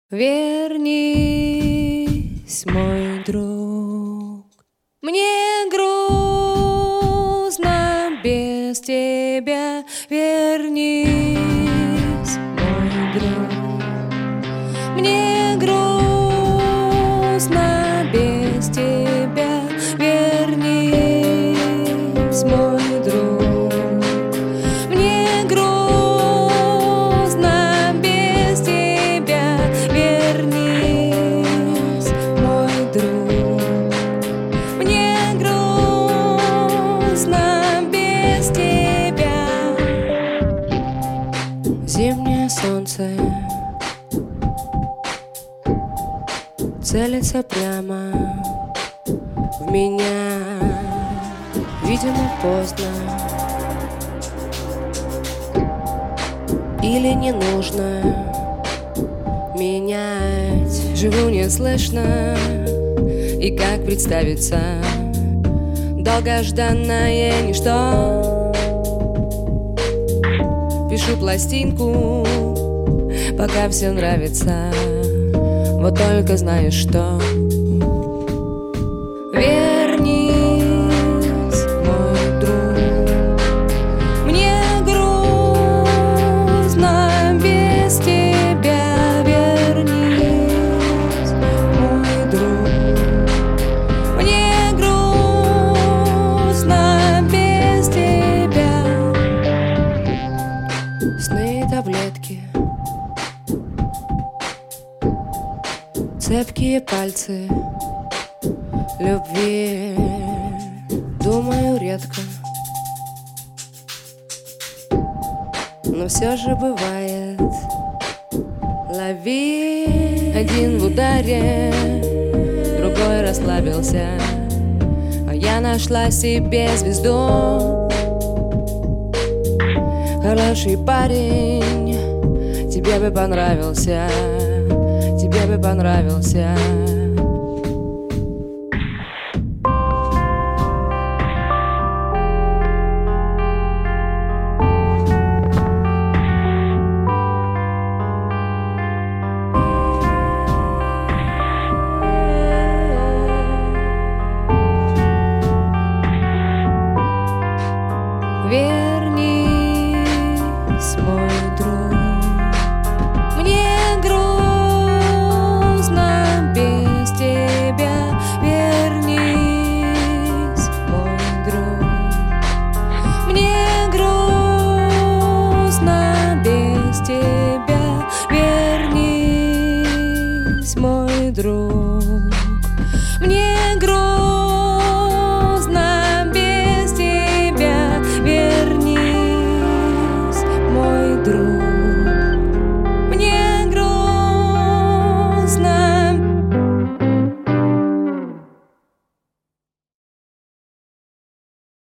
Вернись, мой друг, мне грустно без тебя. Вернись, мой друг, мне грустно без тебя. Вернись, мой друг, мне грустно без тебя. Вернись, мой друг, мне грустно без тебя. Зимнее солнце целится прямо в меня. Видимо, поздно или не нужно менять. Живу неслышно, и как представиться долгожданное ничто. Пишу пластинку, пока все нравится, вот только знаешь что. Вернись, мой друг, мне грустно без тебя. Вернись, мой друг, мне грустно без тебя. Сны и таблетки, цепкие пальцы любви. Думаю редко, но все же бывает. Лови, один в ударе, другой расслабился, а я нашла себе звезду. Хороший парень, тебе бы понравился, тебе бы понравился. Вернись, мой друг, мне грустно без тебя. Вернись, мой друг, мне грустно без тебя. Вернись, мой друг.